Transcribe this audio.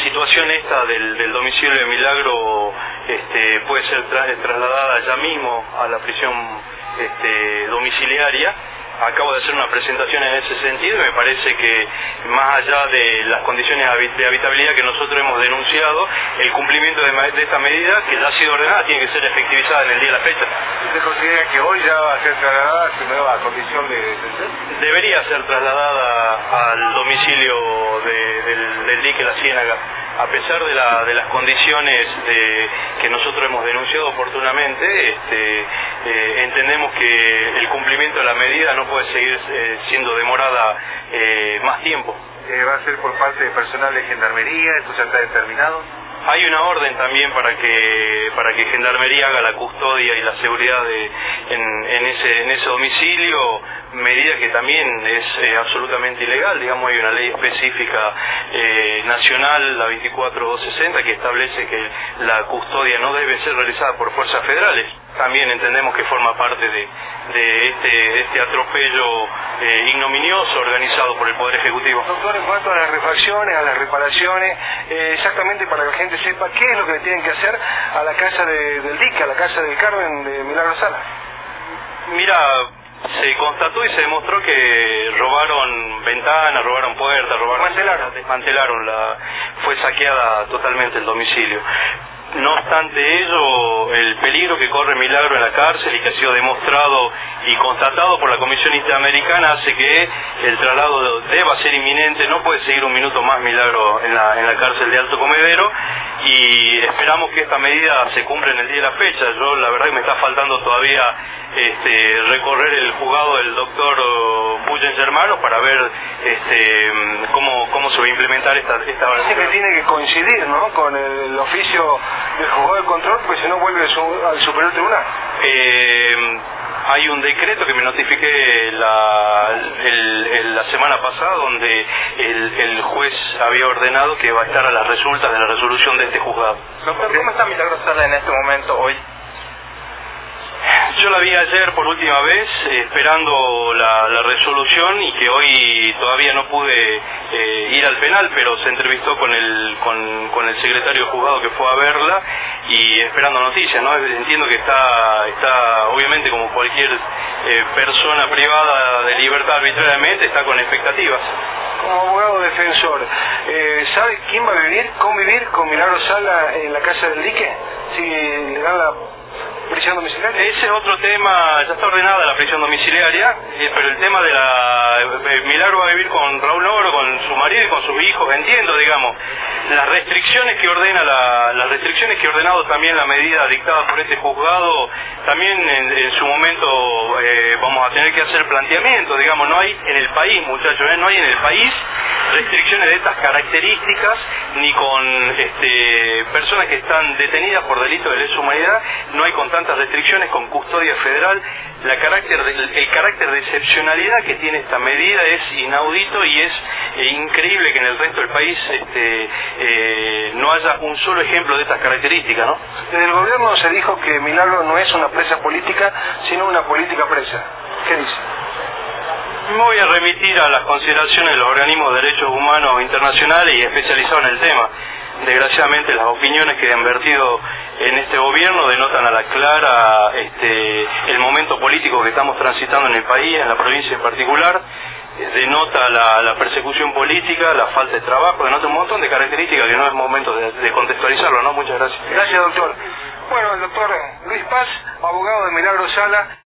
situación esta del domicilio de Milagro puede ser trasladada ya mismo a la prisión domiciliaria. Acabo de hacer una presentación en ese sentido y me parece que más allá de las condiciones de habitabilidad que nosotros hemos denunciado, el cumplimiento de esta medida, que ya ha sido ordenada, tiene que ser efectivizada en el día de la fecha. ¿Usted considera que hoy ya va a ser trasladada a su nueva condición de detención? Debería ser trasladada al domicilio del dique La Ciénaga, a pesar de las condiciones que nosotros hemos denunciado oportunamente. Entendemos que el cumplimiento de la medida no puede seguir siendo demorada más tiempo. ¿Va a ser por parte de personal de Gendarmería? ¿Esto ya está determinado? Hay una orden también para que Gendarmería haga la custodia y la seguridad en ese domicilio, medida que también es absolutamente ilegal. Digamos, hay una ley específica nacional, la 24260, que establece que la custodia no debe ser realizada por fuerzas federales. También entendemos que forma parte de este atropello ignominioso organizado por el Poder Ejecutivo. Doctor, en cuanto a las refacciones, a las reparaciones, exactamente para que la gente sepa qué es lo que le tienen que hacer a la casa del dique, a la casa del Carmen de Milagro Sala. Mira, se constató y se demostró que robaron ventanas, robaron puertas, desmantelaron, fue saqueada totalmente el domicilio. No obstante ello, el peligro que corre Milagro en la cárcel y que ha sido demostrado y constatado por la Comisión Interamericana hace que el traslado deba ser inminente. No puede seguir un minuto más Milagro en la cárcel de Alto Comedero, y esperamos que esta medida se cumpla en el día de la fecha. Yo la verdad que me está faltando todavía recorrer el juzgado del doctor Bullens Hermanos para ver cómo se va a implementar esta Dice que tiene que coincidir, ¿no?, con el oficio del juzgado de control, porque si no vuelve al Superior Tribunal. Hay un decreto que me notifiqué la semana pasada, donde el juez había ordenado que va a estar a las resultas de la resolución de este juzgado. Doctor, ¿cómo está Milagro Sala en este momento hoy? Yo la vi ayer por última vez, esperando la resolución, y que hoy todavía no pude ir al penal, pero se entrevistó con el secretario de juzgado que fue a verla, y esperando noticias, ¿no? Entiendo que está obviamente, como cualquier persona privada de libertad arbitrariamente, está con expectativas. Como abogado defensor, ¿sabe quién va a convivir con Milagro Sala en la casa del dique? Si le dan la prisión domiciliaria. Ese es otro tema, ya está ordenada la prisión domiciliaria, pero el tema de Milagro va a vivir con Raúl Noro, con su marido y con sus hijos. Entiendo, digamos, las restricciones que ha ordenado también la medida dictada por este juzgado. También en su momento vamos a tener que hacer planteamientos. Digamos, no hay en el país, muchachos, no hay en el país restricciones de estas características, ni con personas que están detenidas por delito de lesa humanidad. No hay con tantas restricciones, con custodia federal. El carácter de excepcionalidad que tiene esta medida es inaudito, y es increíble que en el resto del país no haya un solo ejemplo de estas características, ¿no? Desde el gobierno se dijo que Milagro no es una presa política, sino una política presa. ¿Qué dice? Me voy a remitir a las consideraciones de los organismos de derechos humanos internacionales y especializados en el tema. Desgraciadamente, las opiniones que han vertido en este gobierno denotan a la clara el momento político que estamos transitando en el país, en la provincia en particular. Denota la persecución política, la falta de trabajo, denota un montón de características que no es momento de contextualizarlo, ¿no? Muchas gracias. Gracias, doctor. Bueno, el doctor Luis Paz, abogado de Milagro Sala.